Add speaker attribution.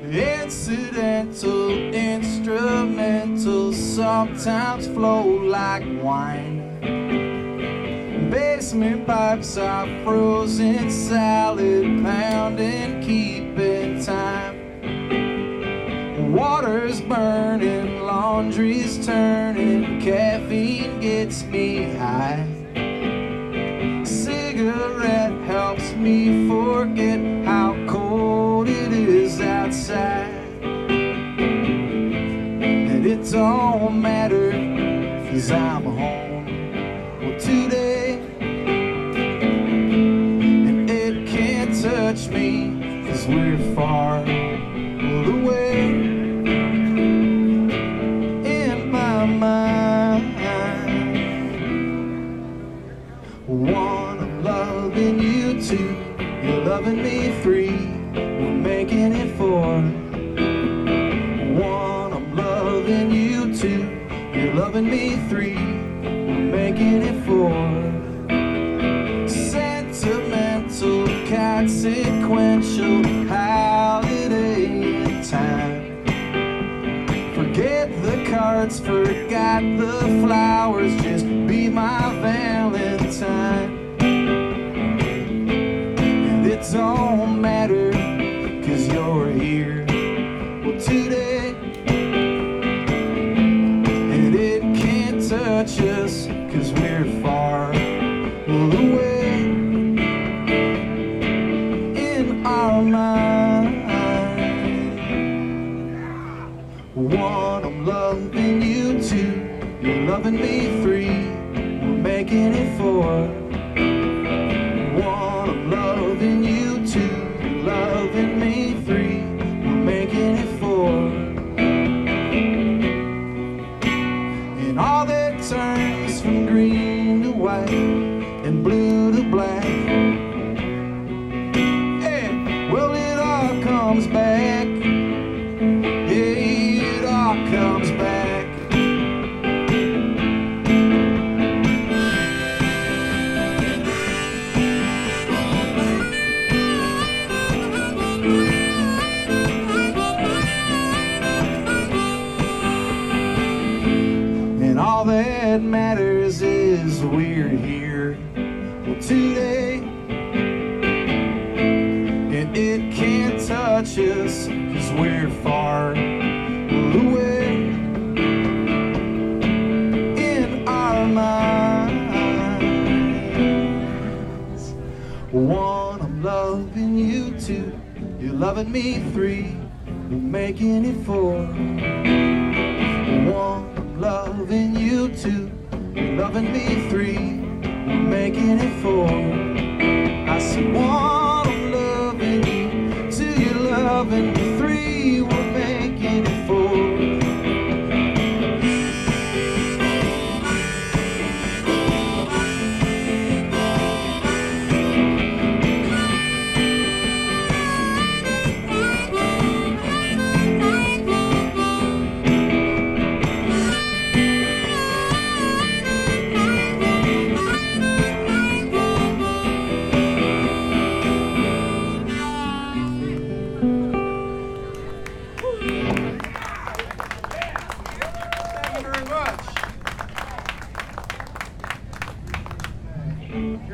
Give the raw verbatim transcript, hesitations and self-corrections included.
Speaker 1: Incidental, instrumental, sometimes flow like wine. Basement pipes are frozen salad, pounding, keeping time. Water's burning, laundry's turning, caffeine gets me high. Cigarette helps me forget how cold it is outside. And it don't matter, 'cause I'm home, well, today. And it can't touch me, 'cause we're far away. In my mind, one, I'm loving you, two, you're loving me, three, we're making it four. One, I'm loving you, two, you're loving me, three, we're making it four. Sentimental, consequential, holiday in time. Forget the cards, forgot the flowers, just be my Valentine. And it don't matter, 'cause you're here, well, today. And it can't touch us, 'cause we're far away. In our mind, one, I'm loving you, two, you're loving me, three, we're making it four. One, I'm loving you, two, you're loving me, three, we're making it four. And all that turns from green to white and blue to black, hey, well, it all comes back. Comes back. And all that matters is we're here, well, today. And it can't touch us, 'cause we're far away. One, I'm loving you, two, you're loving me, three, we're making it four. One, I'm loving you, two, you're loving me, three, we're making it four. I said one.